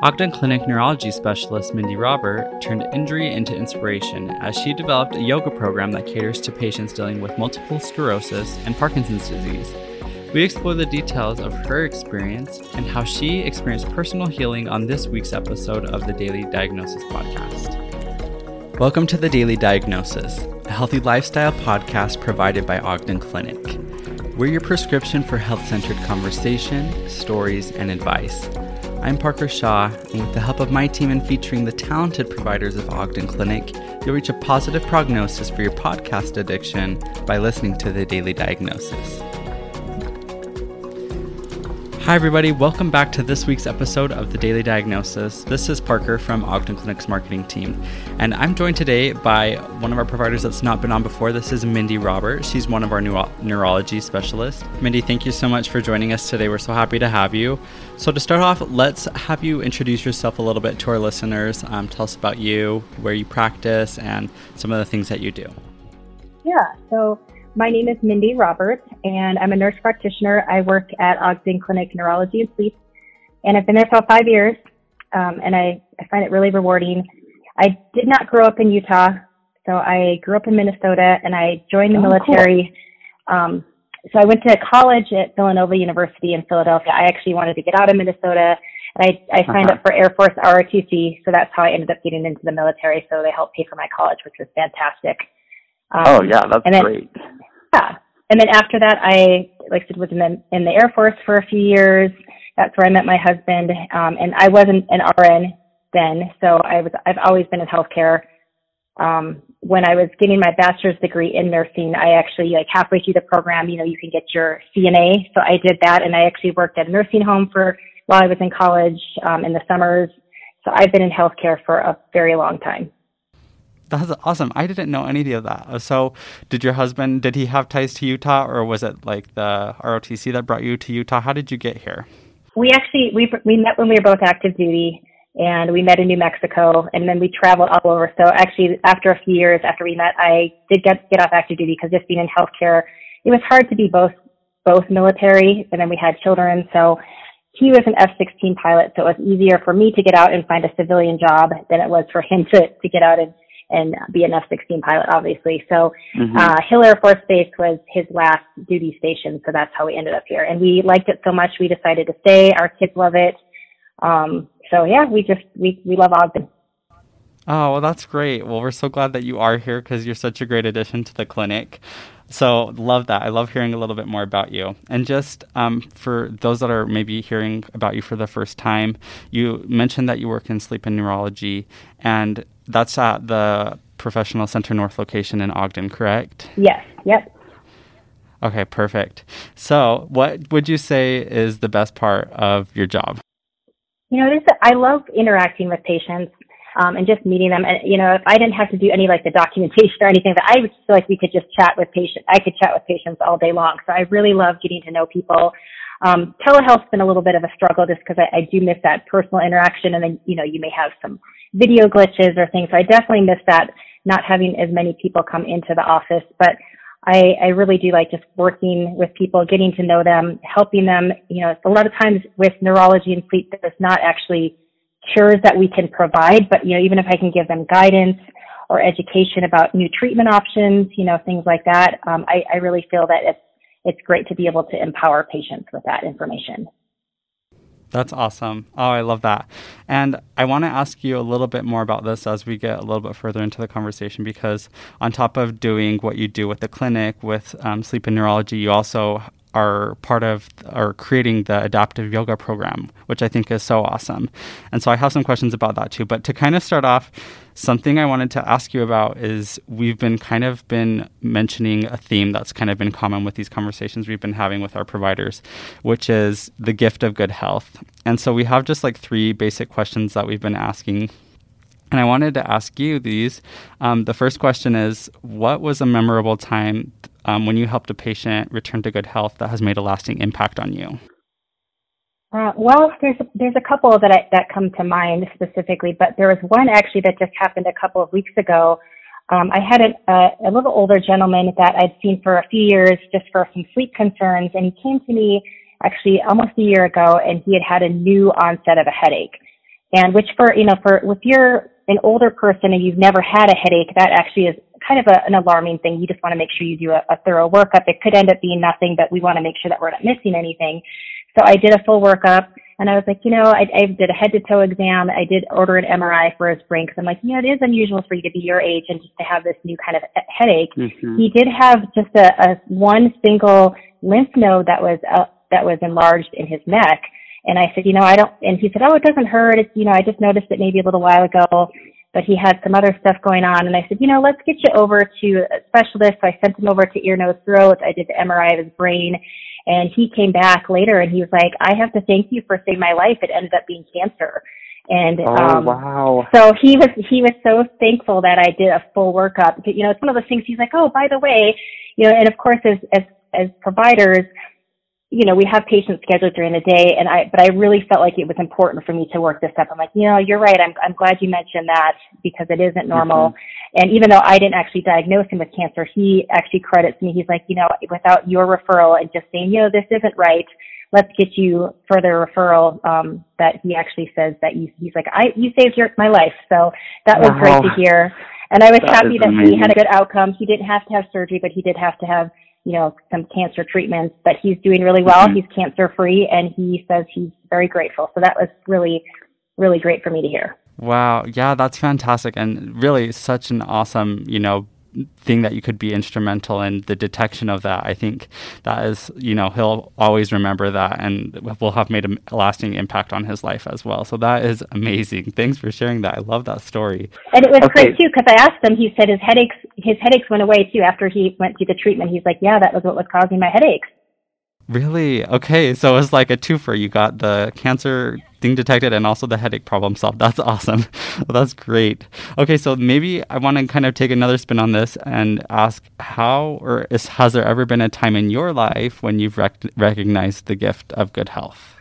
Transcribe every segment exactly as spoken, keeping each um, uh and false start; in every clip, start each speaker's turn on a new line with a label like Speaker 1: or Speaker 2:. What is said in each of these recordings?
Speaker 1: Ogden Clinic neurology specialist Mindy Robert turned injury into inspiration as she developed a yoga program that caters to patients dealing with multiple sclerosis and Parkinson's disease. We explore the details of her experience and how she experienced personal healing on this week's episode of the Daily Diagnosis podcast. Welcome to the Daily Diagnosis, a healthy lifestyle podcast provided by Ogden Clinic. We're your prescription for health-centered conversation, stories, and advice. I'm Parker Shaw, and with the help of my team and featuring the talented providers of Ogden Clinic, you'll reach a positive prognosis for your podcast addiction by listening to the Daily Diagnosis. Hi everybody, welcome back to this week's episode of the Daily Diagnosis. This is Parker from Ogden Clinic's marketing team, and I'm joined today by one of our providers that's not been on before. This is Mindy Robert. She's one of our neuro- neurology specialists. Mindy, thank you so much for joining us today. We're so happy to have you. So to start off, let's have you introduce yourself a little bit to our listeners. Um, tell us about you, where you practice, and some of the things that you do.
Speaker 2: Yeah, so my name is Mindy Robert, and I'm a nurse practitioner. I work at Ogden Clinic Neurology and Sleep, and I've been there for about five years, um, and I, I find it really rewarding. I did not grow up in Utah, so I grew up in Minnesota, and I joined the oh, military. Cool. Um, so I went to college at Villanova University in Philadelphia. I actually wanted to get out of Minnesota, and I, I signed uh-huh. up for Air Force R O T C, so that's how I ended up getting into the military, so they helped pay for my college, which was fantastic. Um,
Speaker 3: oh, yeah, that's
Speaker 2: then,
Speaker 3: great.
Speaker 2: Yeah. And then after that, I, like I said, was in the, in the Air Force for a few years. That's where I met my husband. Um, and I wasn't an R N then, so I was, I've always been in healthcare. Um, when I was getting my bachelor's degree in nursing, I actually, like halfway through the program, you know, you can get your C N A. So I did that, and I actually worked at a nursing home for, while I was in college, um, in the summers. So I've been in healthcare for a very long time.
Speaker 1: That's awesome. I didn't know any of that. So did your husband, did he have ties to Utah, or was it like the R O T C that brought you to Utah? How did you get here?
Speaker 2: We actually, we we met when we were both active duty, and we met in New Mexico, and then we traveled all over. So actually, after a few years after we met, I did get, get off active duty because just being in healthcare, it was hard to be both, both military, and then we had children. So he was an F sixteen pilot, so it was easier for me to get out and find a civilian job than it was for him to, to get out and and be an F sixteen pilot, obviously. So mm-hmm. uh, Hill Air Force Base was his last duty station, so that's how we ended up here. And we liked it so much, we decided to stay. Our kids love it. Um, so yeah, we just, we, we love Ogden.
Speaker 1: Oh, well, that's great. Well, we're so glad that you are here because you're such a great addition to the clinic. So love that. I love hearing a little bit more about you. And just um, for those that are maybe hearing about you for the first time, you mentioned that you work in sleep and neurology, and that's at the Professional Center North location in Ogden, correct?
Speaker 2: Yes. Yep.
Speaker 1: Okay, perfect. So what would you say is the best part of your job?
Speaker 2: You know, there's a, I love interacting with patients. Um, and just meeting them. And, you know, if I didn't have to do any like the documentation or anything, but I would feel like we could just chat with patients. I could chat with patients all day long. So I really love getting to know people. Um, telehealth's been a little bit of a struggle just because I, I do miss that personal interaction. And then, you know, you may have some video glitches or things. So I definitely miss that, not having as many people come into the office. But I, I really do like just working with people, getting to know them, helping them. You know, a lot of times with neurology and sleep, there's not actually cures that we can provide, but, you know, even if I can give them guidance or education about new treatment options, you know, things like that, um, I, I really feel that it's, it's great to be able to empower patients with that information.
Speaker 1: That's awesome. Oh, I love that. And I want to ask you a little bit more about this as we get a little bit further into the conversation, because on top of doing what you do with the clinic, with um, sleep and neurology, you also are part of or creating the adaptive yoga program, which I think is so awesome. And so I have some questions about that too. But to kind of start off, something I wanted to ask you about is we've been kind of been mentioning a theme that's kind of been common with these conversations we've been having with our providers, which is the gift of good health. And so we have just like three basic questions that we've been asking. And I wanted to ask you these. Um, the first question is, what was a memorable time Um, when you helped a patient return to good health that has made a lasting impact on you?
Speaker 2: Uh, well, there's there's a couple that I, that come to mind specifically, but there was one actually that just happened a couple of weeks ago. Um, I had a, a, a little older gentleman that I'd seen for a few years just for some sleep concerns, and he came to me actually almost a year ago, and he had had a new onset of a headache. And which for, you know, for, if you're an older person and you've never had a headache, that actually is kind of a, an alarming thing. You just want to make sure you do a, a thorough workup. It could end up being nothing, but we want to make sure that we're not missing anything. So I did a full workup, and I was like, you know, I, I did a head-to-toe exam. I did order an M R I for his brain because I'm like, yeah, it is unusual for you to be your age and just to have this new kind of headache. Mm-hmm. He did have just a, a one single lymph node that was uh, that was enlarged in his neck. And I said, you know, I don't, and he said, oh, it doesn't hurt. It's, you know, I just noticed it maybe a little while ago, but he had some other stuff going on. And I said, you know, let's get you over to a specialist. So I sent him over to ear, nose, throat. I did the M R I of his brain, and he came back later and he was like, I have to thank you for saving my life. It ended up being cancer. And,
Speaker 3: oh,
Speaker 2: um,
Speaker 3: wow.
Speaker 2: so he was, he was so thankful that I did a full workup. You know, it's one of those things. He's like, oh, by the way, you know, and of course, as, as, as providers, you know, we have patients scheduled during the day, and I, but I really felt like it was important for me to work this up. I'm like, you know, you're right. I'm, I'm glad you mentioned that because it isn't normal. Mm-hmm. And even though I didn't actually diagnose him with cancer, he actually credits me. He's like, you know, without your referral and just saying, you know, this isn't right, let's get you further referral. Um, that he actually says that you, he's like, I, you saved your, my life. So that was wow. great to hear. And I was that happy that amazing. He had a good outcome. He didn't have to have surgery, but he did have to have, you know, some cancer treatments, but he's doing really well. Mm-hmm. He's cancer free, and he says he's very grateful. So that was really, really great for me to hear.
Speaker 1: Wow. Yeah, that's fantastic. And really such an awesome, you know, thing that you could be instrumental in the detection of that. I think that is, you know, he'll always remember that and will have made a lasting impact on his life as well. So that is amazing. Thanks for sharing that. I love that story.
Speaker 2: And it was okay. great too, because I asked him, he said his headaches, his headaches went away too after he went through the treatment. He's like, yeah, that was what was causing my headaches.
Speaker 1: Really? Okay. So it was like a twofer. You got the cancer thing detected and also the headache problem solved. That's awesome. Well, that's great. Okay. So maybe I want to kind of take another spin on this and ask how, or is, has there ever been a time in your life when you've rec- recognized the gift of good health?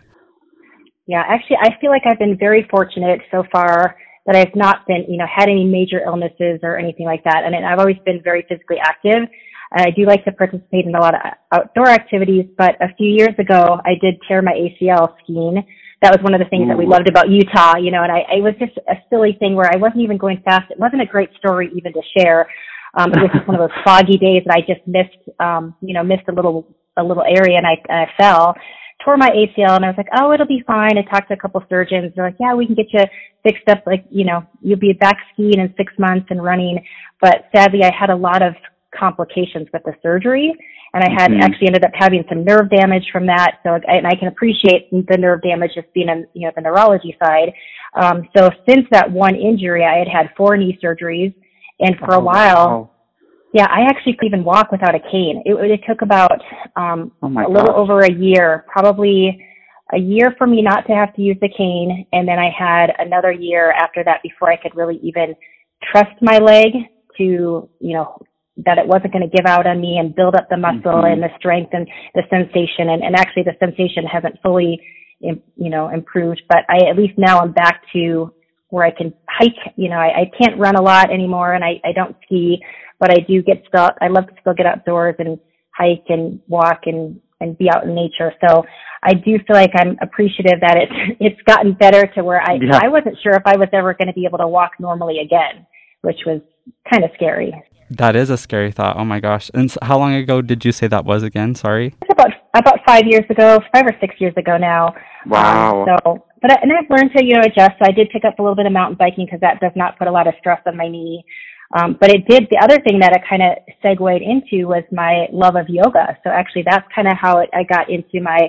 Speaker 2: Yeah, actually, I feel like I've been very fortunate so far that I've not been, you know, had any major illnesses or anything like that. And I've always been very physically active. I do like to participate in a lot of outdoor activities, but a few years ago, I did tear my A C L skiing. That was one of the things Ooh. that we loved about Utah, you know, and I, it was just a silly thing where I wasn't even going fast. It wasn't a great story even to share. Um, it was just one of those foggy days that I just missed, um, you know, missed a little, a little area, and I, and I fell, tore my A C L, and I was like, oh, it'll be fine. I talked to a couple surgeons. They're like, yeah, we can get you fixed up. Like, you know, you'll be back skiing in six months and running. But sadly, I had a lot of complications with the surgery, and I had mm-hmm. actually ended up having some nerve damage from that. So, and I can appreciate the nerve damage just being on, you know, the neurology side. Um, so since that one injury, I had had four knee surgeries, and for oh, a while, wow. yeah, I actually could even walk without a cane. It, it took about um, oh a little gosh. over a year, probably a year for me not to have to use the cane, and then I had another year after that before I could really even trust my leg to, you know, that it wasn't going to give out on me and build up the muscle mm-hmm. and the strength and the sensation. And, and actually the sensation hasn't fully, you know, improved, but I, at least now I'm back to where I can hike. You know, I, I can't run a lot anymore, and I, I don't ski, but I do get stuck. I love to still get outdoors and hike and walk and, and be out in nature. So I do feel like I'm appreciative that it's, it's gotten better to where I, yeah. I wasn't sure if I was ever going to be able to walk normally again, which was kind of scary.
Speaker 1: That is a scary thought. Oh my gosh. And so how long ago did you say that was again? Sorry.
Speaker 2: It's about about five years ago, five or six years ago now.
Speaker 3: Wow.
Speaker 2: Um, so, but I, and I've learned to, you know, adjust. So I did pick up a little bit of mountain biking because that does not put a lot of stress on my knee. Um, but it did. The other thing that it kind of segued into was my love of yoga. So actually, that's kind of how it, I got into my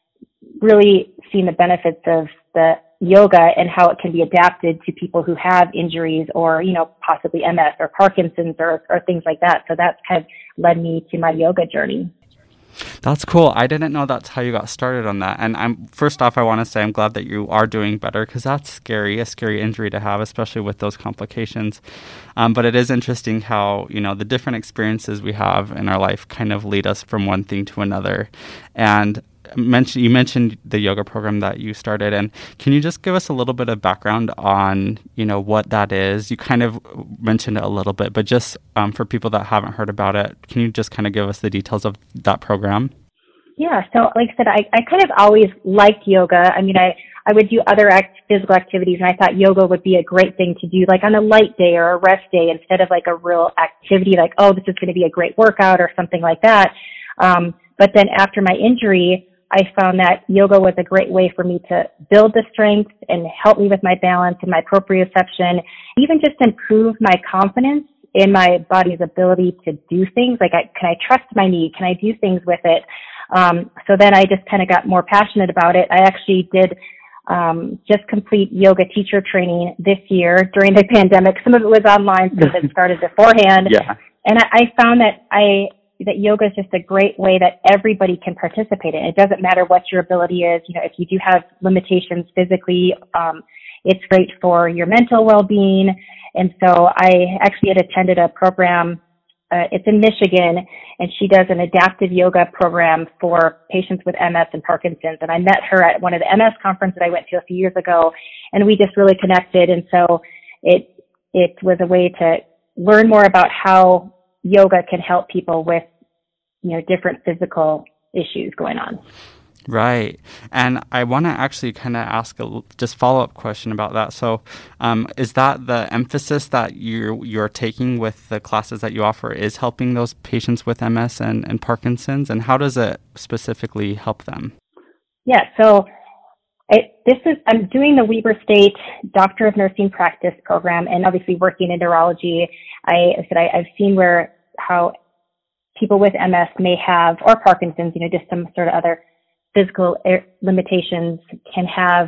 Speaker 2: really seeing the benefits of the yoga and how it can be adapted to people who have injuries or, you know, possibly M S or Parkinson's or, or things like that. So that's kind of led me to my yoga journey.
Speaker 1: That's cool. I didn't know that's how you got started on that. And I'm first off, I want to say I'm glad that you are doing better, because that's scary, a scary injury to have, especially with those complications. Um, but it is interesting how, you know, the different experiences we have in our life kind of lead us from one thing to another. And mention you mentioned the yoga program that you started, and can you just give us a little bit of background on, you know, what that is? You kind of mentioned it a little bit, but just um, for people that haven't heard about it, can you just kind of give us the details of that program?
Speaker 2: Yeah, so like I said, I, I kind of always liked yoga. I mean, I, I would do other act, physical activities, and I thought yoga would be a great thing to do, like on a light day or a rest day, instead of like a real activity, like, oh, this is going to be a great workout or something like that. Um, but then after my injury, I found that yoga was a great way for me to build the strength and help me with my balance and my proprioception, even just improve my confidence in my body's ability to do things. Like, I, can I trust my knee? Can I do things with it? Um, so then I just kind of got more passionate about it. I actually did um, just complete yoga teacher training this year during the pandemic. Some of it was online, some of it started beforehand.
Speaker 1: Yeah.
Speaker 2: And I, I found that I that yoga is just a great way that everybody can participate in. It doesn't matter what your ability is. You know, if you do have limitations physically, um, it's great for your mental well-being. And so I actually had attended a program. Uh, it's in Michigan, and she does an adaptive yoga program for patients with M S and Parkinson's. And I met her at one of the M S conferences I went to a few years ago, and we just really connected. And so it it was a way to learn more about how yoga can help people with, you know, different physical issues going on.
Speaker 1: Right. And I want to actually kind of ask a just follow-up question about that. So um, is that the emphasis that you're, you're taking with the classes that you offer, is helping those patients with M S and, and Parkinson's? And how does it specifically help them?
Speaker 2: Yeah. So I, this is, I'm doing the Weber State Doctor of Nursing Practice program, and obviously working in neurology. I, I said I, I've seen where, how people with M S may have, or Parkinson's, you know, just some sort of other physical limitations, can have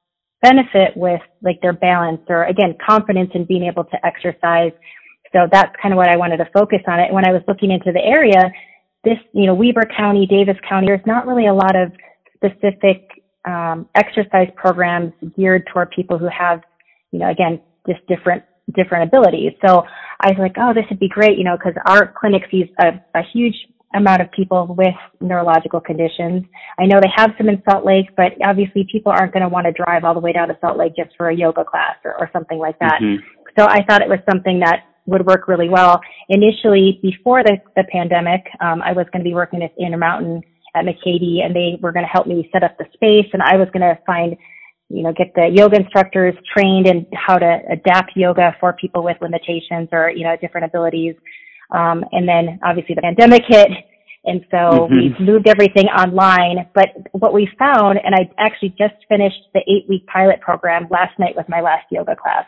Speaker 2: benefit with like their balance, or again, confidence in being able to exercise. So that's kind of what I wanted to focus on it. When I was looking into the area, this, you know, Weber County, Davis County, there's not really a lot of specific um, exercise programs geared toward people who have, you know, again, just different different abilities. So I was like, oh, this would be great, you know, because our clinic sees a, a huge amount of people with neurological conditions. I know they have some in Salt Lake, but obviously people aren't going to want to drive all the way down to Salt Lake just for a yoga class or, or something like that. Mm-hmm. So I thought it was something that would work really well. Initially, before the, the pandemic, um, I was going to be working at Intermountain at McCady, and they were going to help me set up the space, and I was going to find, you know, get the yoga instructors trained in how to adapt yoga for people with limitations or, you know, different abilities. Um, and then obviously the pandemic hit, and so mm-hmm. we've moved everything online. But what we found, and I actually just finished the eight-week pilot program last night with my last yoga class.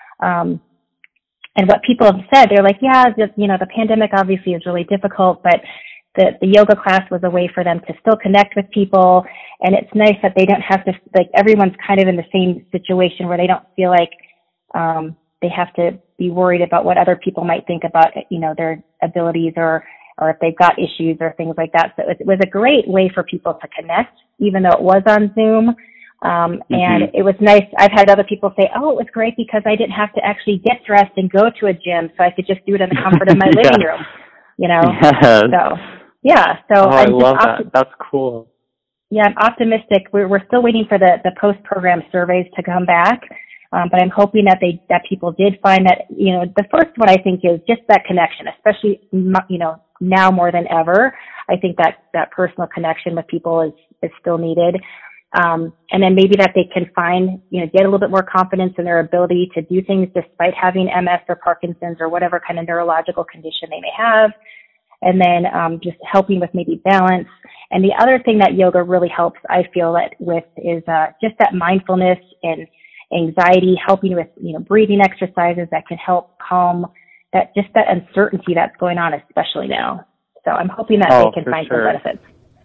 Speaker 2: Um, and what people have said, they're like, yeah, the, you know, the pandemic obviously is really difficult, but the, the yoga class was a way for them to still connect with people. And it's nice that they don't have to, like, everyone's kind of in the same situation where they don't feel like, um, they have to be worried about what other people might think about, you know, their abilities, or, or if they've got issues or things like that. So it was a great way for people to connect, even though it was on Zoom. Um, mm-hmm. And it was nice. I've had other people say, oh, it was great because I didn't have to actually get dressed and go to a gym, so I could just do it in the comfort of my yeah. living room, you know?
Speaker 1: Yes.
Speaker 2: So, yeah. So
Speaker 1: oh,
Speaker 2: I'm
Speaker 1: I love
Speaker 2: opti-
Speaker 1: that. That's cool.
Speaker 2: Yeah, I'm optimistic. We're, we're still waiting for the, the post-program surveys to come back. Um, but I'm hoping that they, that people did find that, you know, the first one I think is just that connection, especially, you know, now more than ever. I think that, that personal connection with people is, is still needed. Um, and then maybe that they can find, you know, get a little bit more confidence in their ability to do things despite having M S or Parkinson's or whatever kind of neurological condition they may have. And then, um, just helping with maybe balance. And the other thing that yoga really helps, I feel that with, is, uh, just that mindfulness and anxiety, helping with, you know, breathing exercises that can help calm that, just that uncertainty that's going on, especially now. So I'm hoping that
Speaker 1: oh,
Speaker 2: they can find
Speaker 1: sure.
Speaker 2: some benefits.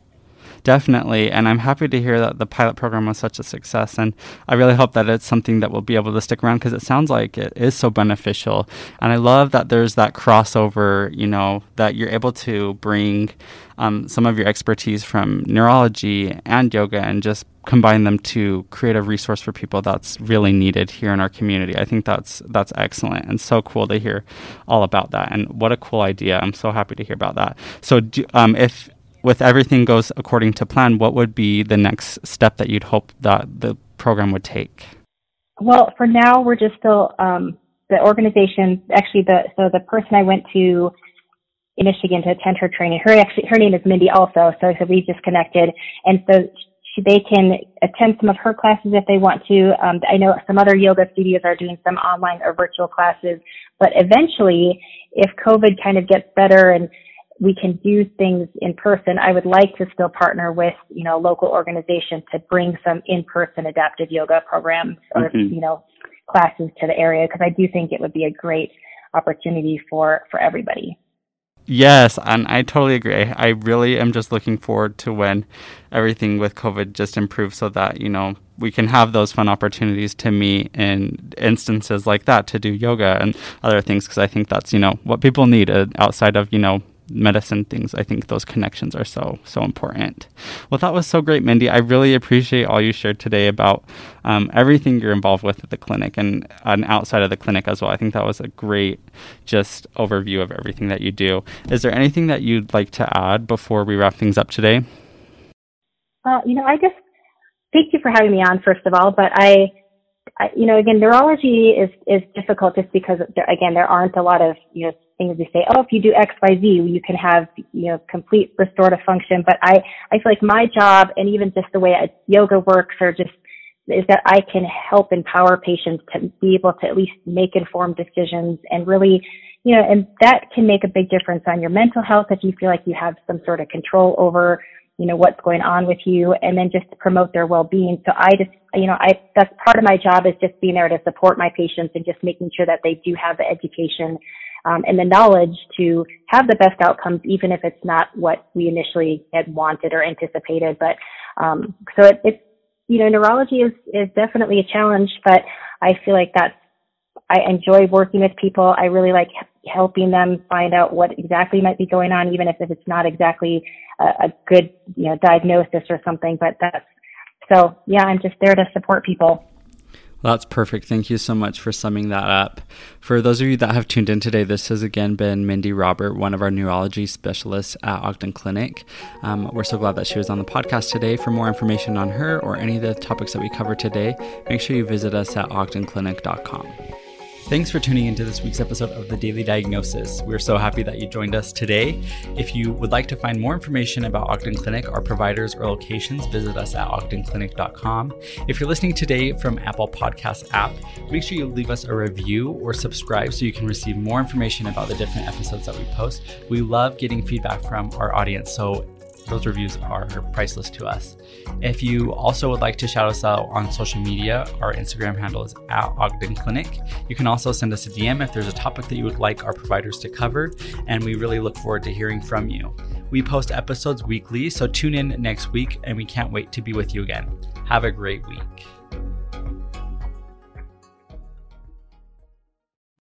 Speaker 1: Definitely. And I'm happy to hear that the pilot program was such a success. And I really hope that it's something that will be able to stick around, because it sounds like it is so beneficial. And I love that there's that crossover, you know, that you're able to bring um, some of your expertise from neurology and yoga and just combine them to create a resource for people that's really needed here in our community. I think that's that's excellent and so cool to hear all about that. And what a cool idea. I'm so happy to hear about that. So do, um, if with everything goes according to plan, what would be the next step that you'd hope that the program would take?
Speaker 2: Well, for now, we're just still, um, the organization, actually, the so the person I went to in Michigan to attend her training, her actually her name is Mindy also, so, so we just connected. And so they can attend some of her classes if they want to. Um, I know some other yoga studios are doing some online or virtual classes, but eventually, if COVID kind of gets better and we can do things in person, I would like to still partner with, you know, a local organization to bring some in-person adaptive yoga programs or, mm-hmm. you know, classes to the area, because I do think it would be a great opportunity for, for everybody.
Speaker 1: Yes, and I totally agree. I really am just looking forward to when everything with COVID just improves so that, you know, we can have those fun opportunities to meet in instances like that, to do yoga and other things, because I think that's, you know, what people need uh, outside of, you know, medicine things. I think those connections are so, so important. Well, that was so great, Mindy. I really appreciate all you shared today about um, everything you're involved with at the clinic and, and outside of the clinic as well. I think that was a great just overview of everything that you do. Is there anything that you'd like to add before we wrap things up today?
Speaker 2: Uh, you know, I just thank you for having me on, first of all, but I, I you know, again, neurology is, is difficult just because, there, again, there aren't a lot of, you know, things we say, oh, if you do X, Y, Z, you can have, you know, complete restorative function. But I, I feel like my job, and even just the way I, yoga works, or just is that I can help empower patients to be able to at least make informed decisions, and really, you know, and that can make a big difference on your mental health if you feel like you have some sort of control over, you know, what's going on with you, and then just to promote their well-being. So I just, you know, I, that's part of my job, is just being there to support my patients and just making sure that they do have the education Um, and the knowledge to have the best outcomes, even if it's not what we initially had wanted or anticipated. But um, so it, it's, you know, neurology is, is definitely a challenge, but I feel like that's, I enjoy working with people. I really like helping them find out what exactly might be going on, even if it's not exactly a, a good, you know, diagnosis or something. But that's, so yeah, I'm just there to support people.
Speaker 1: That's perfect. Thank you so much for summing that up. For those of you that have tuned in today, this has again been Mindy Robert, one of our neurology specialists at Ogden Clinic. Um, we're so glad that she was on the podcast today. For more information on her or any of the topics that we covered today, make sure you visit us at ogden clinic dot com. Thanks for tuning into this week's episode of The Daily Diagnosis. We're so happy that you joined us today. If you would like to find more information about Ogden Clinic, our providers, or locations, visit us at ogden clinic dot com. If you're listening today from Apple Podcast app, make sure you leave us a review or subscribe so you can receive more information about the different episodes that we post. We love getting feedback from our audience, so those reviews are priceless to us. If you also would like to shout us out on social media, our Instagram handle is at Ogden Clinic. You can also send us a D M if there's a topic that you would like our providers to cover, and we really look forward to hearing from you. We post episodes weekly, so tune in next week, and we can't wait to be with you again. Have a great week.